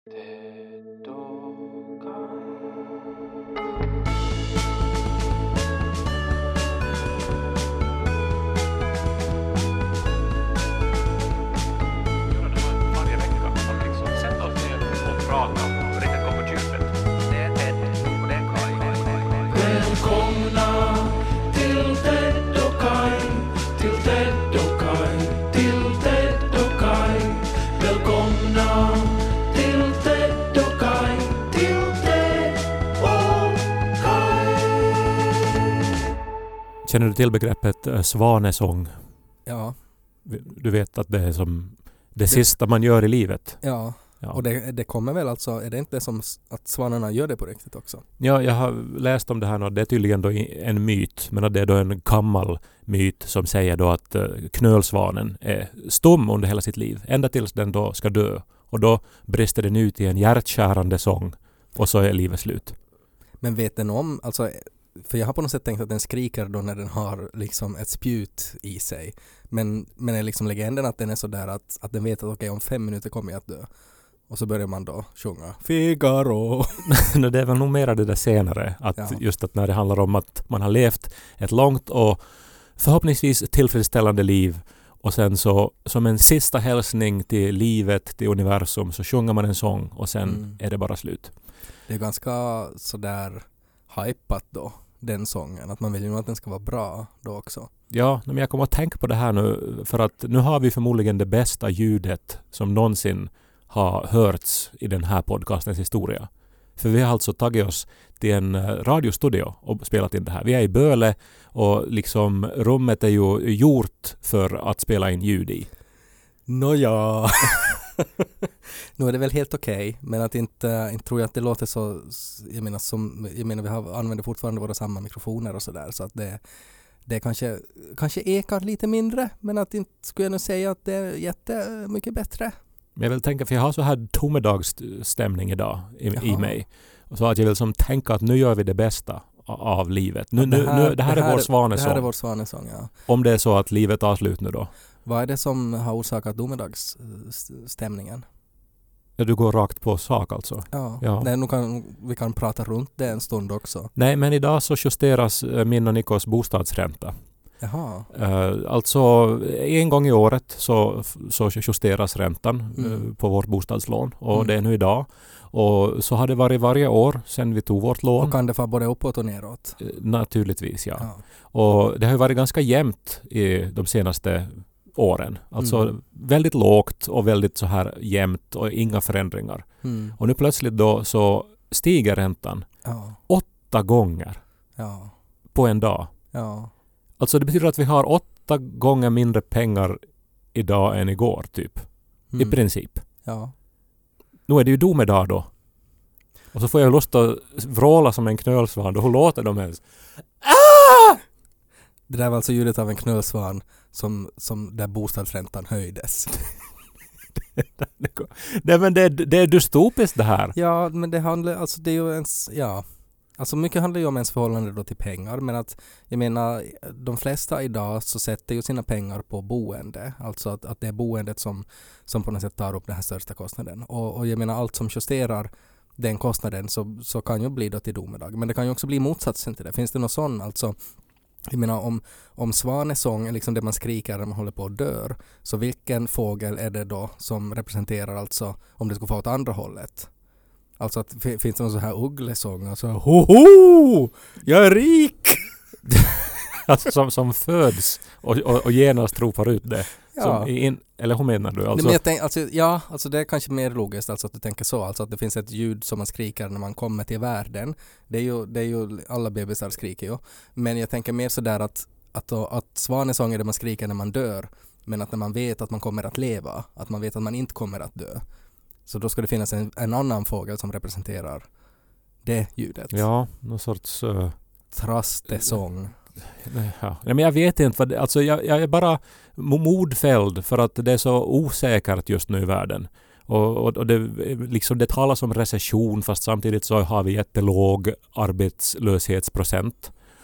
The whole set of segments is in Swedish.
Varje vecka och liksom sätta oss ner och prata och riktigt gå på djupet. Det är Ted och det är Kai. Välkomna till Ted och Kai, till Ted och Kai, till Ted och Kai. Välkomna till Ted och Kai, till Ted och Kai. Känner du till begreppet svanesång? Ja, Du vet att det är som det sista man gör i livet. ja. Ja. Och det kommer väl alltså, är det inte som att svanarna gör det på riktigt också? Ja, jag har läst om det här och det är tydligen då en myt, men att det är då en gammal myt som säger då att knölsvanen är stum under hela sitt liv, ända tills den då ska dö. Och då brister den ut i en hjärtskärande sång och så är livet slut. Men vet den om, alltså, för jag har på något sätt tänkt att den skriker då när den har liksom ett spjut i sig. Men är liksom legenden att den är så där att den vet att okej, om 5 minuter kommer jag att dö. Och så börjar man då sjunga Figaro. Det är väl nog mer det där senare. Att Ja. just att när det handlar om att man har levt ett långt och förhoppningsvis tillfredsställande liv och sen så som en sista hälsning till livet, till universum, så sjunger man en sång och sen är det bara slut. Det är ganska sådär hypat då, den sången. Att man vill ju nog att den ska vara bra då också. Ja, men jag kommer att tänka på det här nu för att nu har vi förmodligen det bästa ljudet som någonsin har hörts i den här podcastens historia. För vi har alltså tagit oss till en radiostudio och spelat in det här. Vi är i Böle och liksom rummet är ju gjort för att spela in ljud i. Nåja. Nu är det väl helt okej, men att inte tror jag att det låter så, jag menar vi använder fortfarande våra samma mikrofoner och sådär, så att det kanske ekar lite mindre, men att inte skulle jag nog säga att det är jättemycket bättre. Men jag vill tänka, för jag har så här domedagsstämning idag i Jaha. mig. Så att jag vill som tänka att nu gör vi det bästa av livet. Det här är vår svanesång. Det här är vår svanesång, ja. Om det är så att livet tar slut nu då. Vad är det som har orsakat domedagsstämningen? Ja, du går rakt på sak alltså. Ja. Nej, vi kan prata runt det en stund också. Nej, men idag så justeras min och Nikos bostadsränta. Jaha. Alltså en gång i året så justeras räntan på vårt bostadslån och det är nu idag. Och så har det varit varje år sedan vi tog vårt lån. Och kan det vara både uppåt och neråt? Naturligtvis, ja. Och det har ju varit ganska jämnt i de senaste åren. Alltså väldigt lågt och väldigt så här jämnt och inga förändringar. Och nu plötsligt då så stiger räntan 8 gånger på en dag. Ja. Alltså det betyder att vi har 8 gånger mindre pengar idag än igår typ. I princip. Ja. Nu är det ju domedag då. Och så får jag lust att vråla som en knölsvan. Hur låter de ens? Ah! Det där var alltså ljudet av en knölsvan som där bostadsräntan höjdes. Nej, men det är dystopiskt det här. Ja, men det handlar, alltså det är ju ens, ja. Alltså mycket handlar ju om ens förhållande då till pengar, men att jag menar de flesta idag så sätter ju sina pengar på boende, alltså att det är boendet som på något sätt tar upp den här största kostnaden, och jag menar allt som justerar den kostnaden så kan ju bli då till domedag, men det kan ju också bli motsatsen till det. Finns det någon sån, alltså jag menar om svanesång är liksom det man skriker när man håller på att dör, så vilken fågel är det då som representerar, alltså om det skulle få åt andra hållet? Alltså att finns det någon sån här ugglesång, alltså hoho, jag är rik! Alltså som föds och genast ropar ut det. Ja. Eller hur menar du? Alltså, Men jag tänk, alltså det är kanske mer logiskt, alltså att du tänker så, alltså att det finns ett ljud som man skriker när man kommer till världen. Det är ju alla bebisar skriker ju. Men jag tänker mer sådär att svanesång är det man skriker när man dör, men att när man vet att man kommer att leva, att man vet att man inte kommer att dö. Så då ska det finnas en annan fågel som representerar det ljudet. Ja, någon sorts trastesång. Ja. Men jag vet inte vad det, alltså jag är bara modfälld för att det är så osäkert just nu i världen. Och det, liksom, det talas om recession, fast samtidigt så har vi jättelåg arbetslöshetsprocent.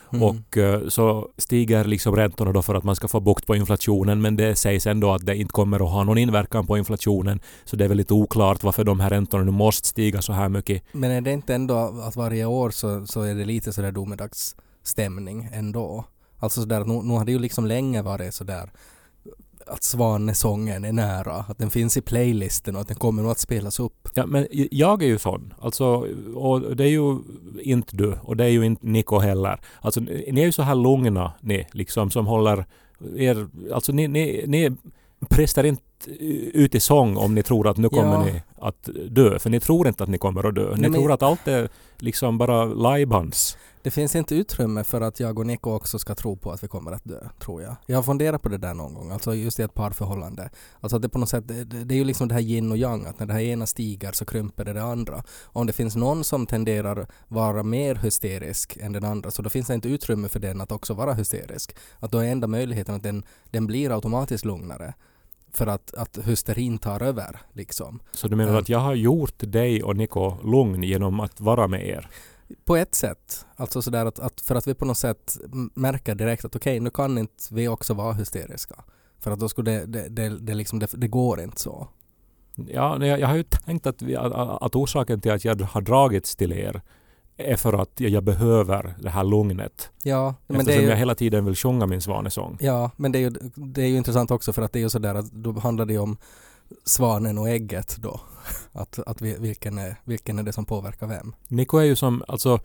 Och så stiger liksom räntorna då för att man ska få bukt på inflationen, men det sägs ändå att det inte kommer att ha någon inverkan på inflationen, så det är väl lite oklart varför de här räntorna nu måste stiga så här mycket. Men är det inte ändå att varje år så är det lite sådär domedagsstämning ändå? Alltså sådär att nu har det ju liksom länge varit sådär att Svanesången är nära, att den finns i playlisten och att den kommer nog att spelas upp. Ja, men jag är ju sån. Alltså, och det är ju inte du och det är ju inte Niko heller. Alltså, ni är ju så här lugna, ni, liksom, som håller er... Alltså, ni prestar inte ut i sång om ni tror att nu kommer ni att dö. För ni tror inte att ni kommer att dö. Ni tror att allt är liksom bara lajbans. Det finns inte utrymme för att jag och Niko också ska tro på att vi kommer att dö, tror jag. Jag har funderat på det där någon gång, alltså just i ett parförhållande. Alltså att det på något sätt, det är ju liksom det här yin och yang, att när det här ena stiger så krymper det andra. Om det finns någon som tenderar vara mer hysterisk än den andra, så då finns det inte utrymme för den att också vara hysterisk. Att då är enda möjligheten att den blir automatiskt lugnare. För att hysterin tar över, liksom. Så du menar att jag har gjort dig och Niko lugn genom att vara med er? På ett sätt. Alltså sådär att för att vi på något sätt märker direkt att okej, nu kan inte vi också vara hysteriska. För att då skulle det går inte så. Ja, jag har ju tänkt att orsaken till att jag har dragits till er är för att jag behöver det här lugnet. Ja, men eftersom jag hela tiden vill sjunga min svanesång. Ja, men det är ju intressant också för att det är ju sådär att då handlar det om svanen och ägget då. Att vilken är det som påverkar vem? Niko är ju som, alltså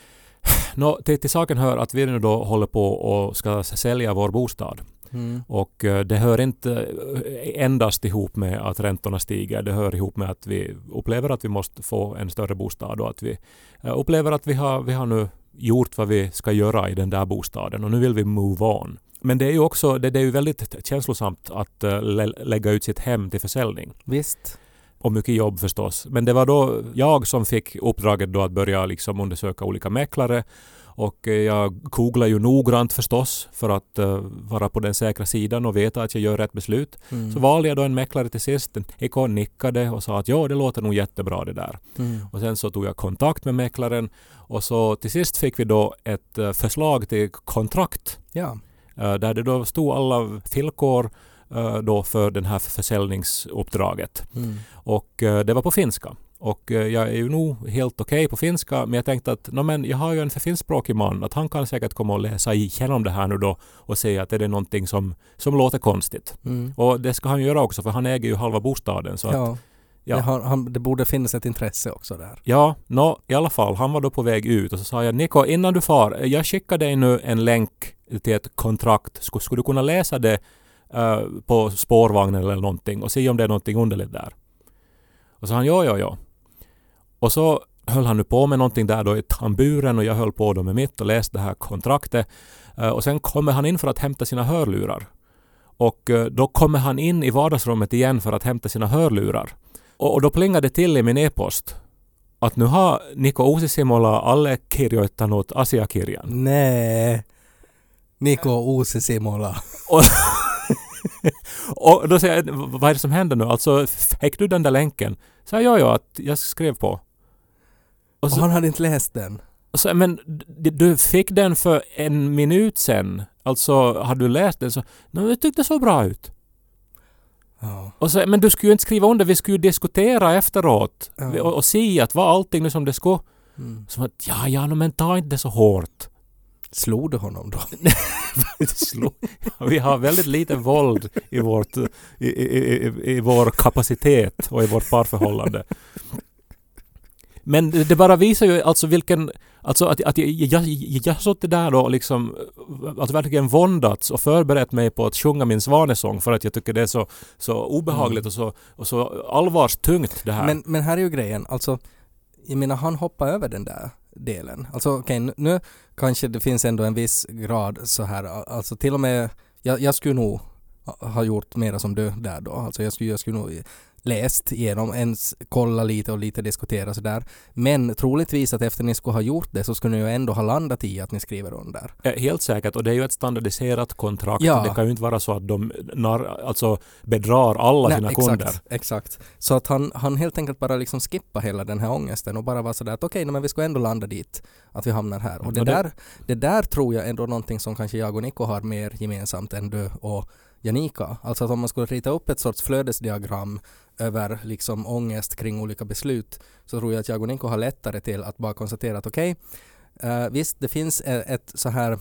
till saken hör att vi nu då håller på och ska sälja vår bostad. Och det hör inte endast ihop med att räntorna stiger. Det hör ihop med att vi upplever att vi måste få en större bostad och att vi upplever att vi har nu gjort vad vi ska göra i den där bostaden och nu vill vi move on. Men det är ju också det är ju väldigt känslosamt att lägga ut sitt hem till försäljning. Visst. Och mycket jobb förstås. Men det var då jag som fick uppdraget då att börja liksom undersöka olika mäklare. Och jag googlar ju noggrant förstås för att vara på den säkra sidan och veta att jag gör rätt beslut. Så valde jag då en mäklare till sist. Ekon nickade och sa att ja, det låter nog jättebra det där. Och sen så tog jag kontakt med mäklaren och så till sist fick vi då ett förslag till kontrakt. Ja. Där det då stod alla villkor då för den här försäljningsuppdraget. Och det var på finska. Och jag är ju nog helt okej på finska, men jag tänkte att men jag har ju en finskspråkig man, att han kan säkert komma och läsa igenom det här nu då och säga att det är någonting som låter konstigt. Och det ska han göra också, för han äger ju halva bostaden. Så att, det borde finnas ett intresse också där. Ja, i alla fall, han var då på väg ut och så sa jag, Niko, innan du far, jag skickar dig nu en länk till ett kontrakt. Skulle du kunna läsa det på spårvagnen eller någonting och se om det är någonting underligt där? Och så han, ja. Och så höll han nu på med någonting där då i tamburen och jag höll på då med mitt och läste det här kontraktet. Och sen kommer han in för att hämta sina hörlurar. Och då kommer han in i vardagsrummet igen för att hämta sina hörlurar. Och då plingade det till i min e-post att nu har Niko Uusisimola allekirjoittanut asiakirjan. Nej, Niko Uusisimola. Och då säger jag, vad är det som händer nu? Alltså, fick du den där länken? Så ja, att jag skrev på. Och han hade inte läst den? Så, men du fick den för 1 minut sen. Alltså, hade du läst den så... jag tyckte det så bra ut. Ja. Och så, men du skulle ju inte skriva under, vi skulle ju diskutera efteråt. Och se att var allting nu som det skulle. Som att, men ta inte det så hårt. Slog du honom då? Vi har väldigt lite våld i vår kapacitet och i vårt parförhållande. Men det bara visar ju alltså att jag suttit där då liksom att verkligen våndats och förberett mig på att sjunga min svanesång för att jag tycker det är så obehagligt och så allvarstungt det här. Men här är ju grejen, alltså jag menar han hoppar över den där delen. Alltså okej, nu kanske det finns ändå en viss grad så här, alltså till och med jag skulle nog ha gjort mera som du där då. Alltså jag skulle nog läst igenom, ens kolla lite och lite diskutera sådär. Men troligtvis att efter ni skulle ha gjort det så skulle ni ju ändå ha landat i att ni skriver under. Helt säkert, och det är ju ett standardiserat kontrakt. Ja. Det kan ju inte vara så att de bedrar alla sina kunder. Exakt. Så att han helt enkelt bara liksom skippa hela den här ångesten och bara vara sådär att okej, men vi ska ändå landa dit att vi hamnar här. Och det där tror jag ändå någonting som kanske jag och Nico har mer gemensamt än du och Janika. Alltså att om man skulle rita upp ett sorts flödesdiagram över liksom ångest kring olika beslut, så tror jag att jag och Nico har lättare till att bara konstatera att visst, det finns ett så här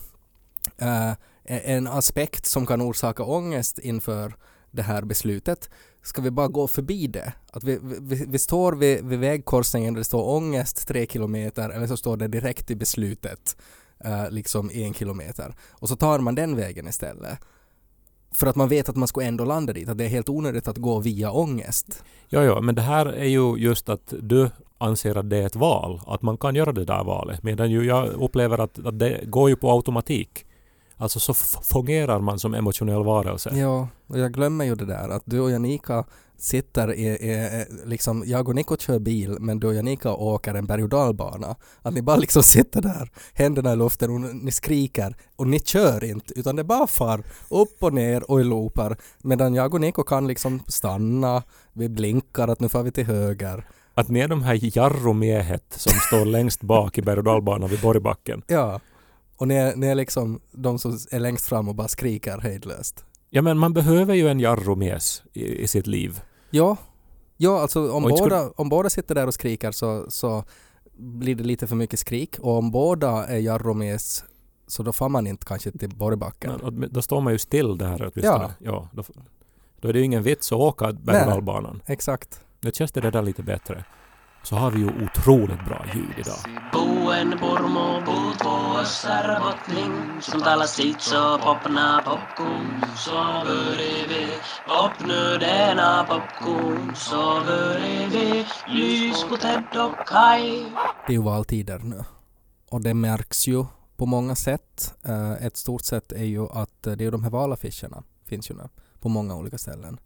en aspekt som kan orsaka ångest inför det här beslutet. Ska vi bara gå förbi det? Att vi står vid vägkorsningen där det står ångest 3 kilometer, eller så står det direkt i beslutet liksom 1 kilometer. Och så tar man den vägen istället. För att man vet att man ska ändå landa dit. Att det är helt onödigt att gå via ångest. Ja, men det här är ju just att du anser att det är ett val. Att man kan göra det där valet. Medan ju jag upplever att det går ju på automatik. Alltså så fungerar man som emotionell varelse. Ja, och jag glömmer ju det där. Att du och Janika sitter liksom, jag och Nico kör bil, men du och Janika åker en berg- och dalbana. Att ni bara liksom sitter där, händerna i luften och ni skriker. Och ni kör inte, utan det bara far upp och ner och i loopar. Medan jag och Nico kan liksom stanna, vi blinkar att nu får vi till höger. Att ni är de här jarromiehet som står längst bak i berg- och dalbanan vid Borgbacken. Ja, och ni är liksom de som är längst fram och bara skriker hejdlöst. Ja, men man behöver ju en jarromies i sitt liv. Ja, alltså om båda sitter där och skriker så blir det lite för mycket skrik. Och om båda är jarromies så då får man inte kanske till Borgbacken. Men då står man ju still där. Ja, då är det ju ingen vits att åka berg- och dalbanan. Exakt. Nu känns det där lite bättre. Så har vi ju otroligt bra ljud idag. Buen Burmo puutuossa bottling, som talar sitt så popna popcorn, så börjar vi popnödena popcorn, så börjar vi lys på Ted och Kai. Det är ju valtider nu. Och det märks ju på många sätt. Ett stort sätt är ju att det är de här valaffischerna finns ju nu på många olika ställen.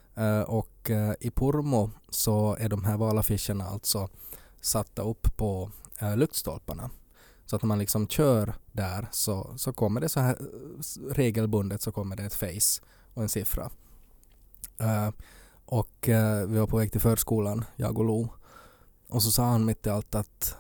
Och i Purmo så är de här valaffischerna alltså satta upp på lyktstolparna. Så att när man liksom kör där så kommer det så här regelbundet, så kommer det ett face och en siffra. Och vi var på väg till förskolan, jag och Lo. Och så sa han mitt i allt att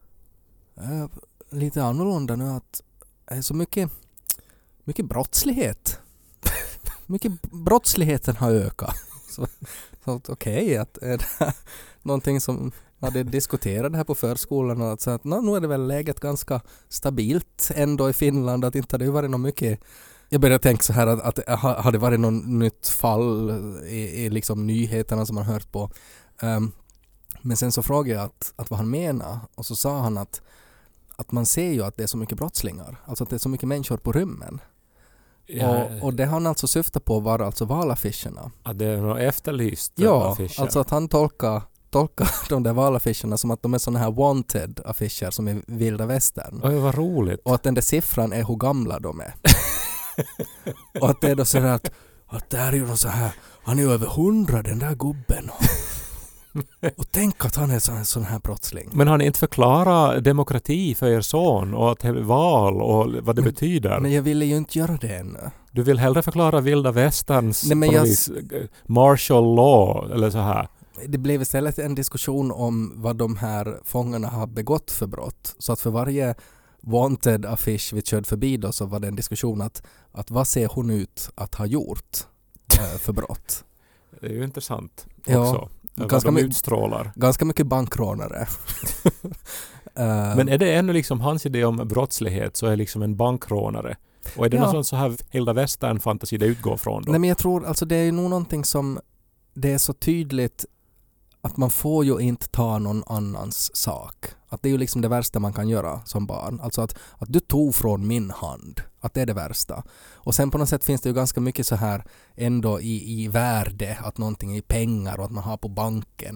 lite annorlunda nu, att det är så mycket brottslighet. Mycket brottsligheten har ökat. Så okej, att är det någonting som hade diskuterat det här på förskolan, och att nu är det väl läget ganska stabilt ändå i Finland, att inte det varit något mycket. Jag började tänka så här att har det varit något nytt fall i liksom nyheterna som man hört på. Men sen så frågade jag att vad han menar, och så sa han att man ser ju att det är så mycket brottslingar, alltså att det är så mycket människor på rummen. Ja. Och det han alltså syftar på var alltså valaffischerna. Att det är något efterlyst affischer. Alltså att han tolkar de där valaffischerna som att de är såna här wanted affischer som är vilda västern. Oj, vad roligt. Och att den där siffran är hur gamla de är. Och att det är då så här att det här är ju så här, han är över 100 den där gubben. Och tänk att han är en sån här brottsling. Men har ni inte förklarat demokrati för er son och att val och vad det betyder? Men jag ville ju inte göra det ännu. Du vill hellre förklara vilda västerns martial law eller så här. Det blev istället en diskussion om vad de här fångarna har begått för brott. Så att för varje wanted affisch vi körde förbi då, så var det en diskussion att vad ser hon ut att ha gjort för brott. Det är ju intressant också. Ja. Ganska mycket bankrånare. Men är det ännu liksom hans idé om brottslighet, så är liksom en bankrånare? Och är det någon så här Hilda Western-fantasi det utgår från då? Nej, men jag tror alltså det är nog någonting som det är så tydligt att man får ju inte ta någon annans sak. Att det är ju liksom det värsta man kan göra som barn. Alltså att du tog från min hand. Att det är det värsta. Och sen på något sätt finns det ju ganska mycket så här ändå i värde, att någonting är pengar och att man har på banken.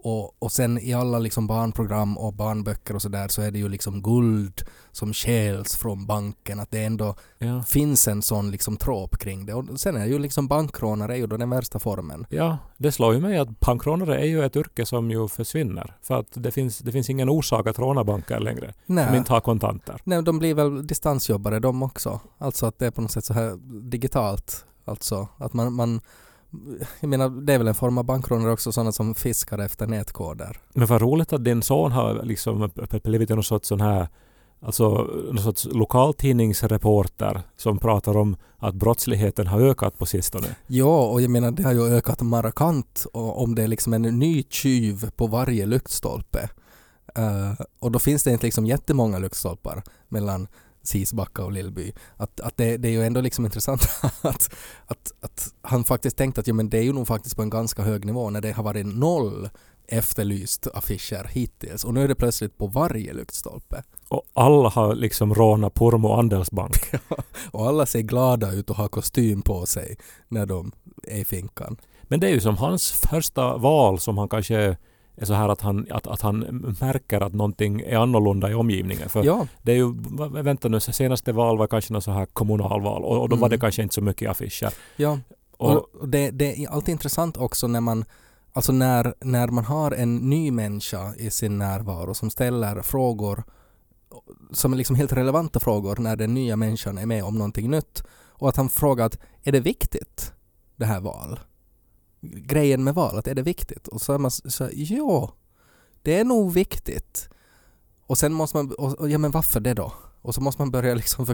Och sen i alla liksom barnprogram och barnböcker och sådär så är det ju liksom guld som stjäls från banken. Att det ändå finns en sån liksom trop kring det. Och sen är ju liksom bankrånare är ju då den värsta formen. Ja, det slår ju mig att bankrånare är ju ett yrke som ju försvinner. För att det finns ingen orsak att råna banker längre. Nej. De inte har kontanter. Nej, de blir väl distansjobbare de också. Alltså att det är på något sätt så här digitalt. Alltså att man jag menar, det är väl en form av bankrånare också, sådana som fiskar efter nätkoder. Men vad roligt att din son har liksom blivit någon sorts sån här, alltså någon sorts lokaltidningsreporter som pratar om att brottsligheten har ökat på sistone. Ja, och jag menar det har ju ökat markant om det är liksom en ny tjuv på varje lyktstolpe. Och då finns det inte liksom jättemånga lyktstolpar mellan Sisbacka och Lillby. Att det är ju ändå liksom intressant att han faktiskt tänkte att men det är ju nog faktiskt på en ganska hög nivå när det har varit 0 efterlyst affischer hittills. Och nu är det plötsligt på varje lyktstolpe. Och alla har liksom rånat Pormo Andelsbank. Och alla ser glada ut och har kostym på sig när de är i finkan. Men det är ju som hans första val som han kanske är så här att han märker att någonting är annorlunda i omgivningen. För det är ju, vänta nu, senaste val var kanske någon så här kommunalval och då var det kanske inte så mycket affischer. Ja, och det är alltid intressant också när man alltså när man har en ny människa i sin närvaro som ställer frågor som är liksom helt relevanta frågor när den nya människan är med om någonting nytt. Och att han frågar att är det viktigt det här val? Grejen med valet, är det viktigt? Och så är man så ja, det är nog viktigt. Och sen måste man, ja men varför det då? Och så måste man börja liksom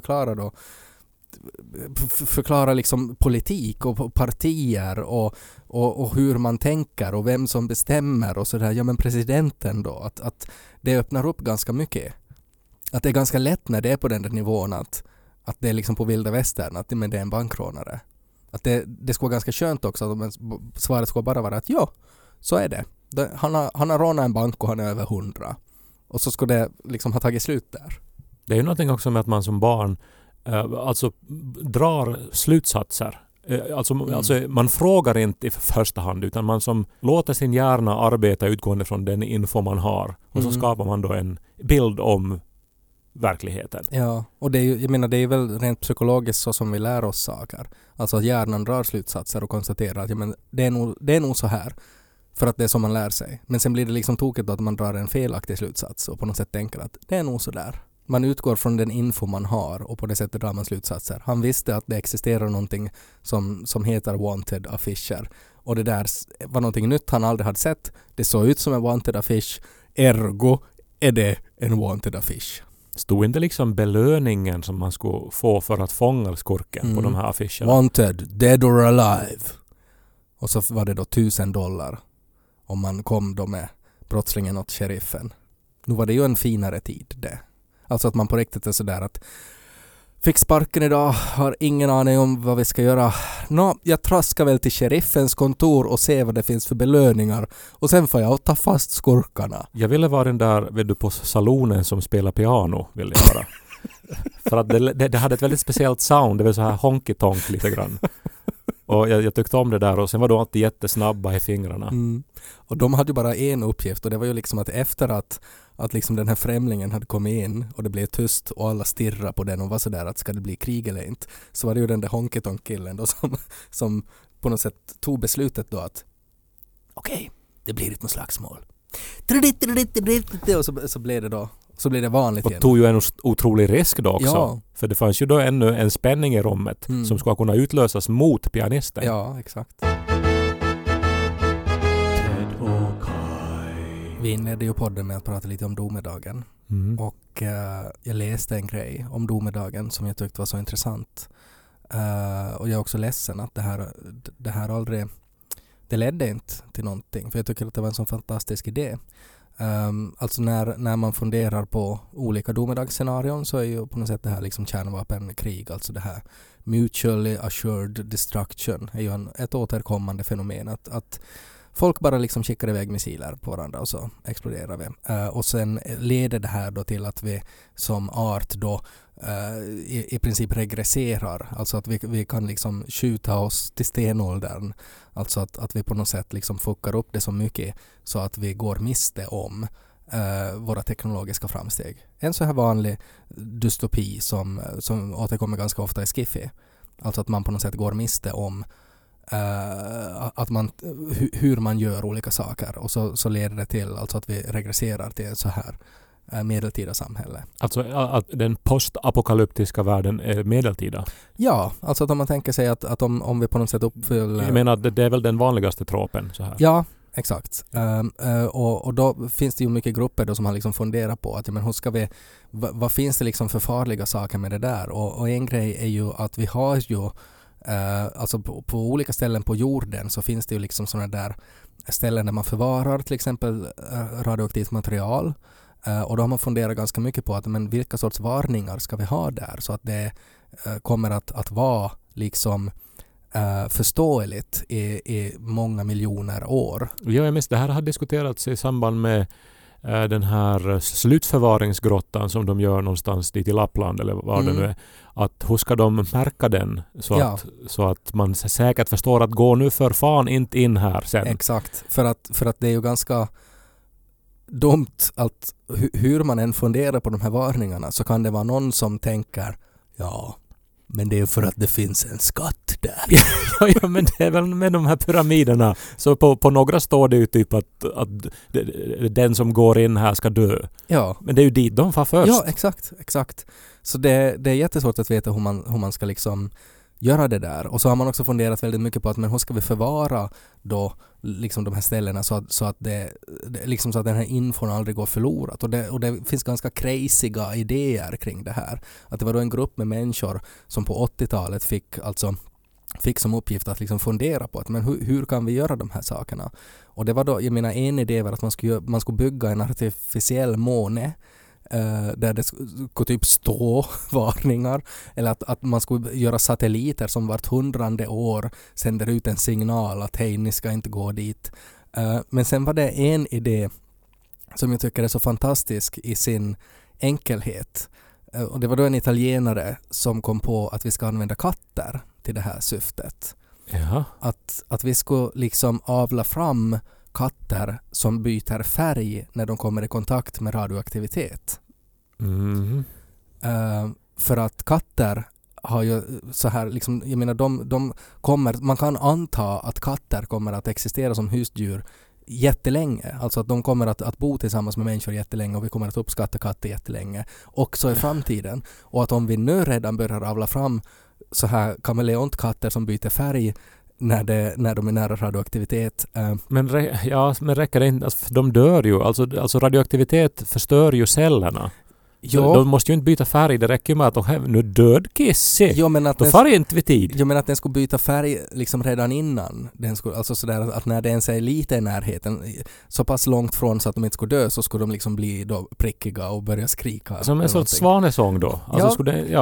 förklara liksom politik och partier och hur man tänker och vem som bestämmer och sådär. Ja men presidenten då, att det öppnar upp ganska mycket. Att det är ganska lätt när det är på den där nivån att det är liksom på vilda västern, att men det är en bankrånare. Att det ska vara ganska skönt också att svaret ska bara vara att ja, så är det. Han har rånat en bank och han är över 100. Och så ska det liksom ha tagit slut där. Det är ju någonting också med att man som barn alltså drar slutsatser. Alltså man frågar inte i första hand utan man som låter sin hjärna arbeta utgående från den info man har. Och så skapar man då en bild om verkligheten. Ja, och det är ju, jag menar det är väl rent psykologiskt så som vi lär oss saker. Alltså att hjärnan drar slutsatser och konstaterar att det är nog så här. För att det är som man lär sig. Men sen blir det liksom tokigt då att man drar en felaktig slutsats och på något sätt tänker att det är nog så där. Man utgår från den info man har och på det sättet drar man slutsatser. Han visste att det existerar någonting som heter wanted affischer. Och det där var någonting nytt han aldrig hade sett. Det såg ut som en wanted affisch. Ergo är det en wanted affisch. Stod inte liksom belöningen som man skulle få för att fånga skurken på de här affischerna? Wanted, dead or alive. Och så var det då $1000 om man kom då med brottslingen åt sheriffen. Nu var det ju en finare tid det. Alltså att man på riktigt är sådär att fick sparken idag, har ingen aning om vad vi ska göra. Jag traskar väl till sheriffens kontor och se vad det finns för belöningar. Och sen får jag ta fast skurkarna. Jag ville vara den där på salonen som spelar piano, vill jag vara. För att det hade ett väldigt speciellt sound. Det var så här honky-tonk lite grann. Och jag tyckte om det där och sen var de alltid jättesnabba i fingrarna. Och de hade ju bara en uppgift och det var ju liksom att efter att liksom den här främlingen hade kommit in och det blev tyst och alla stirrar på den och var sådär att ska det bli krig eller inte, så var det ju den där honky-tonk-killen då som på något sätt tog beslutet då att okej, det blir ett slagsmål. Och så blev det då. Så blir det vanligt igen. Och tog ju en otrolig risk då också. Ja. För det fanns ju då ännu en spänning i rummet som skulle kunna utlösas mot pianisten. Ja, exakt. Vi inledde ju podden med att prata lite om domedagen. Och jag läste en grej om domedagen som jag tyckte var så intressant. Och jag är också ledsen att det här aldrig... Det ledde inte till någonting. För jag tycker att det var en sån fantastisk idé. Alltså när man funderar på olika domedagsscenarion så är ju på något sätt det här liksom kärnvapenkrig, alltså det här mutually assured destruction är ju ett återkommande fenomen att folk bara liksom skickar iväg missiler på varandra och så exploderar vi. Och sen leder det här då till att vi som art då i princip regresserar. Alltså att vi kan liksom skjuta oss till stenåldern. Alltså att vi på något sätt liksom fuckar upp det så mycket så att vi går miste om våra teknologiska framsteg. En så här vanlig dystopi som återkommer ganska ofta i Skiffy. Alltså att man på något sätt går miste om att man, hur man gör olika saker, och så leder det till alltså att vi regresserar till så här medeltida samhälle. Alltså att den postapokalyptiska världen är medeltida? Ja, alltså att om man tänker sig att om vi på något sätt uppfyller... Jag menar att det är väl den vanligaste tropen så här? Ja, exakt. Och då finns det ju mycket grupper då som har liksom funderat på att hur ska vi, vad finns det liksom för farliga saker med det där? Och en grej är ju att vi har ju alltså på olika ställen på jorden så finns det ju liksom sådana där ställen där man förvarar till exempel radioaktivt material. Och då har man funderat ganska mycket på att men vilka sorts varningar ska vi ha där så att det kommer att vara liksom förståeligt i många miljoner år. Ja, jag minns det här har diskuterats i samband med den här slutförvaringsgrottan som de gör någonstans dit i Lappland eller vad det nu är. Att hur ska de märka den så att man säkert förstår att gå nu för fan inte in här sen. Exakt, för att det är ju ganska dumt att hur man än funderar på de här varningarna så kan det vara någon som tänker ja, men det är för att det finns en skatt där. Ja, men det är väl med de här pyramiderna. Så på några står det ju typ att den som går in här ska dö. Ja. Men det är ju dit de får först. Ja, exakt. Så det är jättesvårt att veta hur man ska liksom göra det där. Och så har man också funderat väldigt mycket på att men hur ska vi förvara då liksom de här ställena så att det liksom så att den här infon aldrig går förlorat. Och det finns ganska crazyga idéer kring det här. Att det var då en grupp med människor som på 80-talet fick som uppgift att liksom fundera på att men hur kan vi göra de här sakerna? Och det var då, jag menar, en idé var att man skulle bygga en artificiell måne där det skulle typ stå varningar, eller att man skulle göra satelliter som vart 100:e år sänder ut en signal att hej, ni ska inte gå dit. Men sen var det en idé som jag tycker är så fantastisk i sin enkelhet. Och det var då en italienare som kom på att vi ska använda katter till det här syftet. Ja. Att vi skulle liksom avla fram katter som byter färg när de kommer i kontakt med radioaktivitet. För att katter har ju så här liksom, jag menar de kommer, man kan anta att katter kommer att existera som husdjur jättelänge. Alltså att de kommer att bo tillsammans med människor jättelänge och vi kommer att uppskatta katter jättelänge också i framtiden. Och att om vi nu redan börjar avla fram så här kameleontkatter som byter färg när de är nära radioaktivitet. Men räcker det inte? Alltså, de dör ju. Alltså radioaktivitet förstör ju cellerna. Ja. De måste ju inte byta färg. Det räcker med att de nu död kisse. Jo, men att då far inte vid tid. Jag menar att den skulle byta färg liksom redan innan. Den skulle, alltså sådär att när den är lite i närheten, så pass långt från så att de inte skulle dö, så skulle de liksom bli då prickiga och börja skrika. Som en sorts svanesång då? Alltså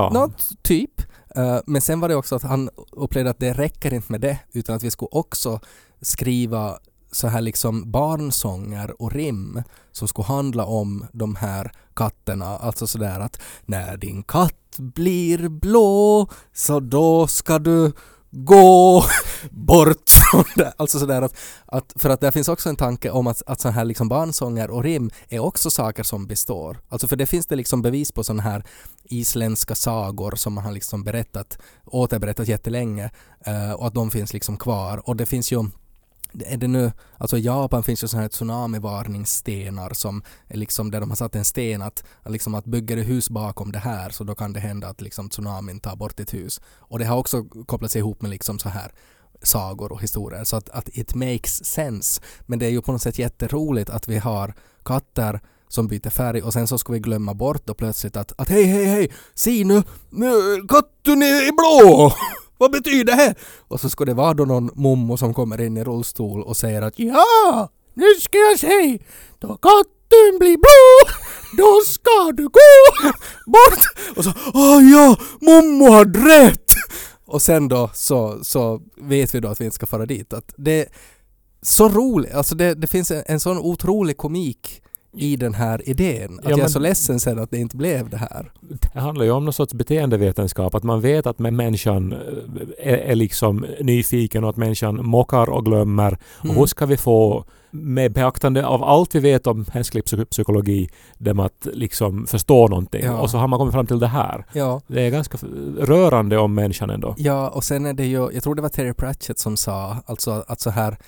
typ. Men sen var det också att han upplevde att det räcker inte med det, utan att vi skulle också skriva så här liksom barnsånger och rim som skulle handla om de här katterna. Alltså sådär att när din katt blir blå så då ska du gå bort från det. Alltså sådär att för att det finns också en tanke om att så här liksom barnsånger och rim är också saker som består. Alltså för det finns det liksom bevis på sådana här isländska sagor som man har liksom återberättat jättelänge, och att de finns liksom kvar. Och det finns ju alltså i Japan finns ju sådana här tsunamivarningsstenar som är liksom där de har satt en sten att bygger det hus bakom det här så då kan det hända att liksom tsunamin tar bort ett hus. Och det har också kopplat sig ihop med liksom så här sagor och historier, så att it makes sense. Men det är ju på något sätt jätteroligt att vi har katter som byter färg och sen så ska vi glömma bort då plötsligt att hej, se nu katten är blå! Vad betyder det här? Och så ska det vara då någon mommo som kommer in i rullstol och säger att ja, nu ska jag säga, då katten blir blå, då ska du gå bort. Och så, ja, mommo har rätt. Och sen då så vet vi då att vi inte ska fara dit. Att det är så roligt, alltså det finns en sån otrolig komik i den här idén. Att jag är så ledsen sen att det inte blev det här. Det handlar ju om någon sorts beteendevetenskap. Att man vet att människan är liksom nyfiken och att människan mockar och glömmer. Och hur ska vi få, med beaktande av allt vi vet om mänsklig psykologi, dem att liksom förstå någonting. Ja. Och så har man kommit fram till det här. Ja. Det är ganska rörande om människan ändå. Ja, och sen är det ju, jag tror det var Terry Pratchett som sa, alltså att så här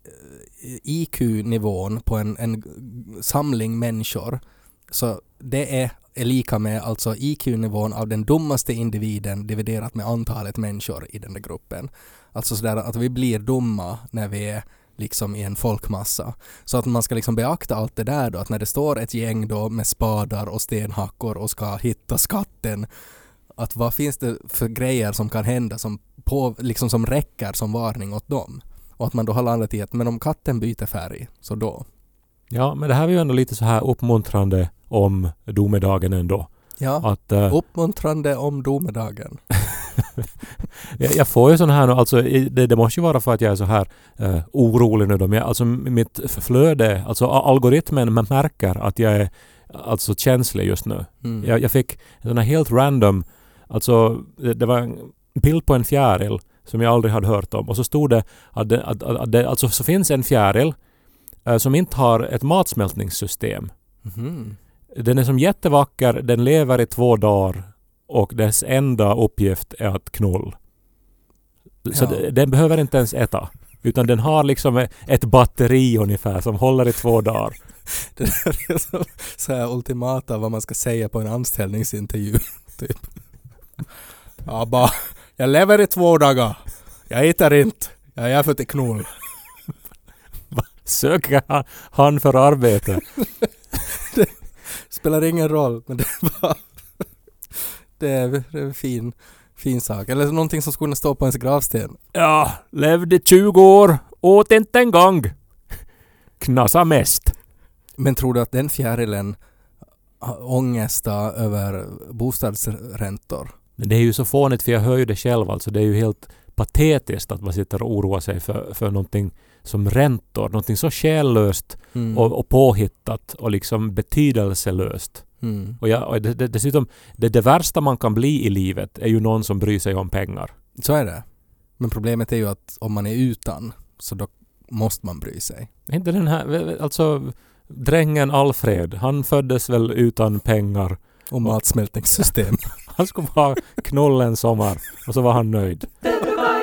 IQ-nivån på en samling människor, så det är lika med alltså IQ-nivån av den dummaste individen dividerat med antalet människor i den där gruppen. Alltså sådär att vi blir dumma när vi är liksom i en folkmassa. Så att man ska liksom beakta allt det där då, att när det står ett gäng då med spadar och stenhackor och ska hitta skatten, att vad finns det för grejer som kan hända liksom som räcker som varning åt dem. Och att man då har landat i att men om katten byter färg, så då. Ja, men det här är ju ändå lite så här uppmuntrande om domedagen ändå. Ja, att, uppmuntrande om domedagen. Jag får ju sån här nu, alltså det måste ju vara för att jag är så här orolig nu då. Alltså mitt flöde, alltså algoritmen märker att jag är alltså känslig just nu. Jag fick en sån här helt random, alltså det var en bild på en fjäril som jag aldrig hade hört om. Och så stod det att det alltså så finns en fjäril som inte har ett matsmältningssystem. Den är som jättevacker, den lever i 2 dagar och dess enda uppgift är att knull. Så den behöver inte ens äta. Utan den har liksom ett batteri ungefär som håller i 2 dagar. Det där är så här ultimata vad man ska säga på en anställningsintervju. Typ. Ja, jag lever i 2 dagar. Jag äter inte. Jag är för till knull. Söker han för arbete? Det spelar ingen roll, men det är en fin sak. Eller någonting som skulle stå på ens gravsten. Ja, levde 20 år, åt inte en gång. Knasa mest. Men tror du att den fjärilen ångestar över bostadsräntor? Men det är ju så fånigt, för jag hör ju det själv. Alltså det är ju helt patetiskt att man sitter och oroar sig för någonting som räntor. Någonting så själlöst och påhittat och liksom betydelselöst. Och dessutom, det värsta man kan bli i livet är ju någon som bryr sig om pengar. Så är det. Men problemet är ju att om man är utan, så då måste man bry sig. Inte den här, alltså drängen Alfred, han föddes väl utan pengar. Och matsmältningssystem. Han skulle vara knullen sommar och så var han nöjd.